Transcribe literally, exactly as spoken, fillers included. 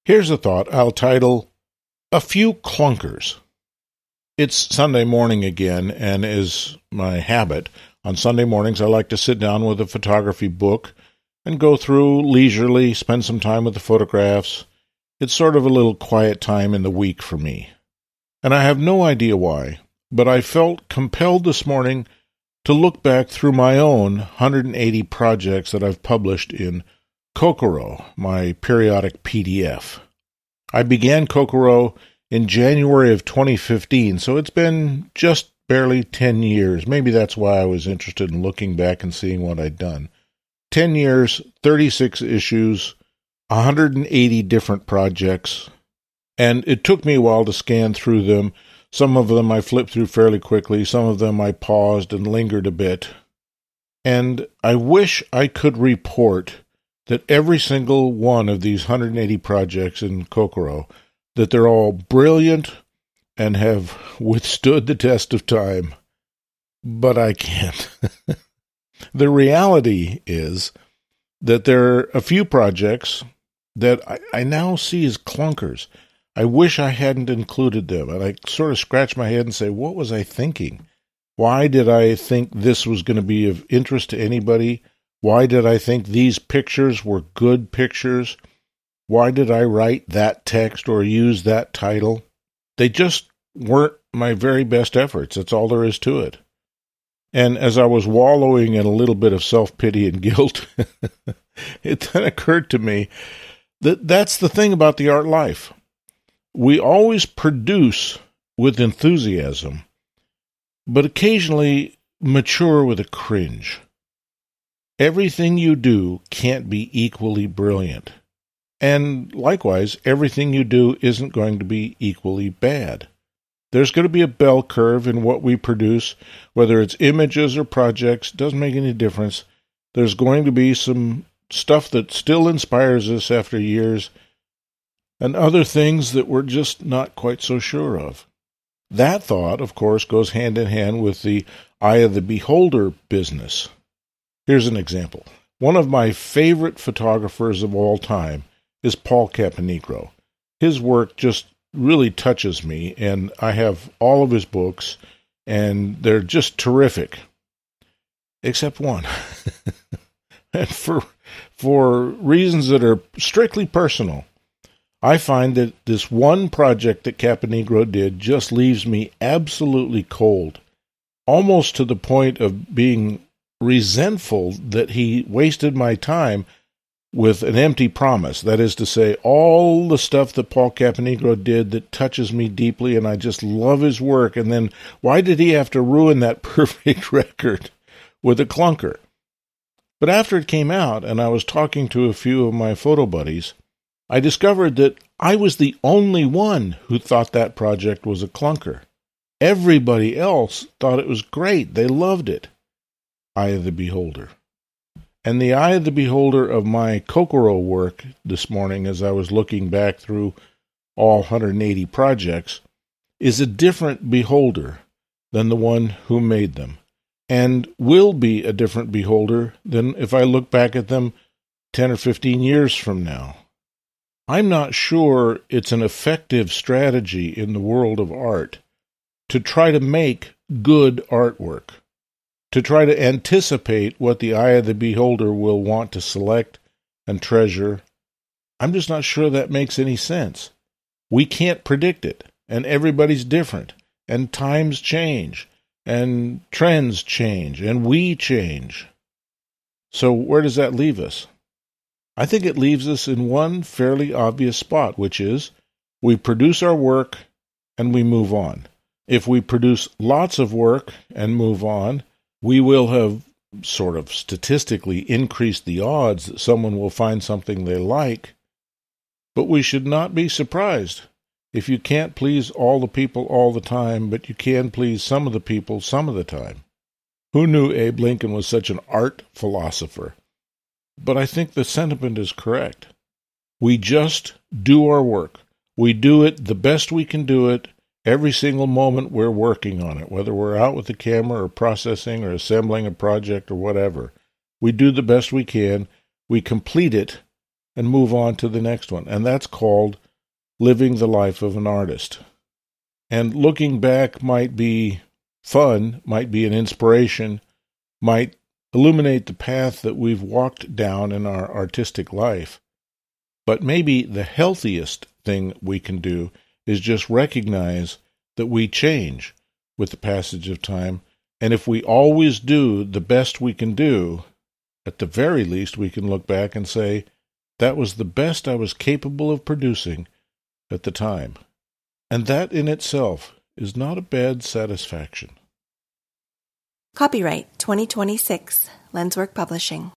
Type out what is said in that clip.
Here's a thought I'll title, A Few Clunkers. It's Sunday morning again, and as my habit, on Sunday mornings I like to sit down with a photography book and go through leisurely, spend some time with the photographs. It's sort of a little quiet time in the week for me. And I have no idea why, but I felt compelled this morning to look back through my own one hundred eighty projects that I've published in Kokoro, my periodic P D F. I began Kokoro in January of twenty fifteen, so it's been just barely ten years. Maybe that's why I was interested in looking back and seeing what I'd done. ten years, thirty-six issues, one hundred eighty different projects, and it took me a while to scan through them. Some of them I flipped through fairly quickly, some of them I paused and lingered a bit. And I wish I could report that every single one of these one hundred eighty projects in Kokoro, that they're all brilliant and have withstood the test of time. But I can't. The reality is that there are a few projects that I, I now see as clunkers. I wish I hadn't included them, and I sort of scratch my head and say, what was I thinking? Why did I think this was going to be of interest to anybody? Why did I think these pictures were good pictures? Why did I write that text or use that title? They just weren't my very best efforts. That's all there is to it. And as I was wallowing in a little bit of self-pity and guilt, it then occurred to me that that's the thing about the art life. We always produce with enthusiasm, but occasionally mature with a cringe. Everything you do can't be equally brilliant. And likewise, everything you do isn't going to be equally bad. There's going to be a bell curve in what we produce, whether it's images or projects, doesn't make any difference. There's going to be some stuff that still inspires us after years, and other things that we're just not quite so sure of. That thought, of course, goes hand in hand with the eye of the beholder business. Here's an example. One of my favorite photographers of all time is Paul Caponigro. His work just really touches me, and I have all of his books, and they're just terrific. Except one. And for for reasons that are strictly personal, I find that this one project that Caponigro did just leaves me absolutely cold, almost to the point of being resentful that he wasted my time with an empty promise. That is to say, all the stuff that Paul Caponigro did that touches me deeply, and I just love his work, and then why did he have to ruin that perfect record with a clunker? But after it came out, and I was talking to a few of my photo buddies, I discovered that I was the only one who thought that project was a clunker. Everybody else thought it was great. They loved it. Eye of the beholder. And the eye of the beholder of my Kokoro work this morning, as I was looking back through all one hundred eighty projects, is a different beholder than the one who made them, and will be a different beholder than if I look back at them ten or fifteen years from now. I'm not sure it's an effective strategy in the world of art to try to make good artwork, to try to anticipate what the eye of the beholder will want to select and treasure. I'm just not sure that makes any sense. We can't predict it, and everybody's different, and times change, and trends change, and we change. So where does that leave us? I think it leaves us in one fairly obvious spot, which is we produce our work and we move on. If we produce lots of work and move on, we will have sort of statistically increased the odds that someone will find something they like, but we should not be surprised if you can't please all the people all the time, but you can please some of the people some of the time. Who knew Abe Lincoln was such an art philosopher? But I think the sentiment is correct. We just do our work. We do it the best we can do it every single moment we're working on it, whether we're out with the camera or processing or assembling a project or whatever. We do the best we can. We complete it, and move on to the next one. And that's called living the life of an artist. And looking back might be fun, might be an inspiration, might illuminate the path that we've walked down in our artistic life. But maybe the healthiest thing we can do is just recognize that we change with the passage of time. And if we always do the best we can do, at the very least we can look back and say, that was the best I was capable of producing at the time. And that in itself is not a bad satisfaction. Copyright twenty twenty-six, Lenswork Publishing.